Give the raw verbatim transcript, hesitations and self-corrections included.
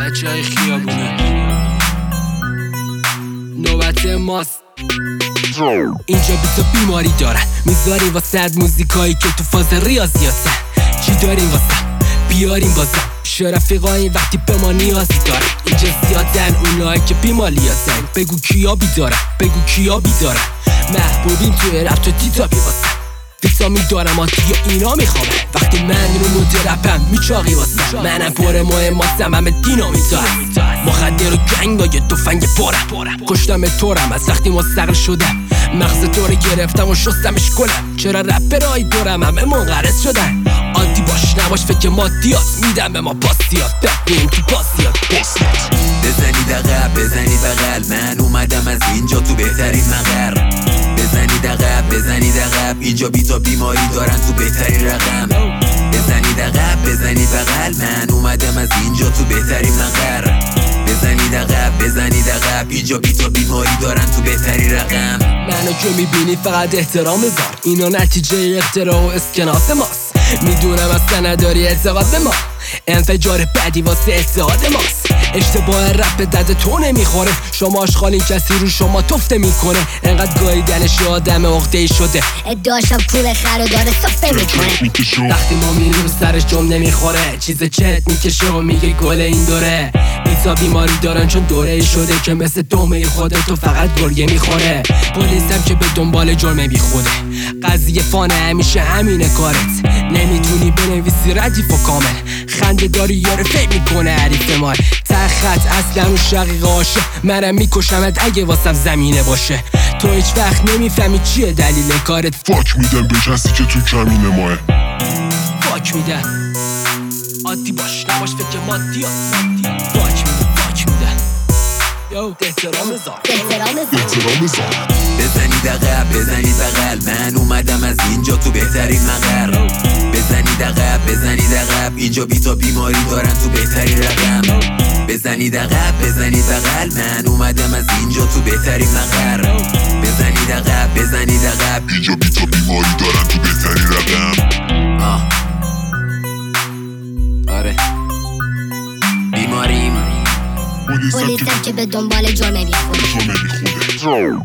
بچه های خیابونه نوبت ماست. اینجا بی تو بیماری دارن میذاری واسه موزیکایی که تو فاز ریاضیاتن. چی داریم واسه بیاریم بازم پیش رفیقایی وقتی به ما نیازی دارن. اینجا زیادن اونایی که بیمالیاتن. بگو کیا بیدارن بگو کیا بیدارن. محبوبیم توی رپ تو تیتابی واسه ویسا میدارم آتی اینا میخوامه. وقتی من رو مود رپم میچاقی واسه منم پر مهماتم همه دینامیت دارم. مخدر و گنگ با یه تفنگ پرم کشتم تورم از وقتی مستقل شدم. مغز تو رو گرفتم و شستمش کنم. چرا رپرهای دورم همه منقرض شدن. عادی باش نباش فکر مادیات میدم به ما پاسیات. ببین تو پاسیات بزنید عقب بزنید بغل من اومدم از اینجا تو بهترین مقر. بزنید عقب بزنید عقب اینجا بی تا بیماری دارن تو بهترین رقم. بزنید عقب بزنید بغل من اومدم از اینجا تو بهترین مقر. بزنید عقب بزنید عقب اینجا بی تا بیماری دارن تو بهترین رقم. منو که میبینی فقط احترام بذار. اینا نتیجه اختراع و اسکناس ماست. میدونم اصلا نداری اعتقاد به ما. انفجار بدی واسه اتحاد ماست. اشتباه رپ دد تو نمیخوره. شما آشغالین کسی رو شما تفته میکنه. انقدر گاییدنش آدم عقده‌ای شده. ادعاشم پول خر و داره صفه میکنه. وقتی ما میریم سرش جم نمیخوره. چیز چت میکشه و میگه گل این دوره. بیتا بیماری دارن چون دوره ای شده که مثل دومه خودتو فقط گرگه میخوره. پلیسم که به دنبال جرمه بیخوده. قضیه فانه همیشه همینه کارت. نمیتونی بنویسی ردیف و کامل. خنده داری یاره فکر میکنه حریف مال. تخت اصلا اون شقیق عاشق. منم میکشمت اگه واسم زمینه باشه. تو هیچ وقت نمیفهمی چیه دلیل کارت. فاک میدم به کسی که تو کمین ماه. فاک میدم عادی باش نباش فکر مادیات. فاک میدم فاک میدم یو احترام بذار احترام بذار. بزنید عقب بزنید بغل من اومدم از اینجا تو بهترین مقر. بزنید عقب بزنید عقب اینجا بی تا بیماری دارن تو بهترین رقم. بزنید عقب بزنید بغل من اومدم از اینجا تو بهترین مقر. بزنید عقب بزنید عقب اینجا بی تا بیماری دارن تو بهترین رقم. آه آره بیماریم پلیسم که به دنبال جرمه بیخوره.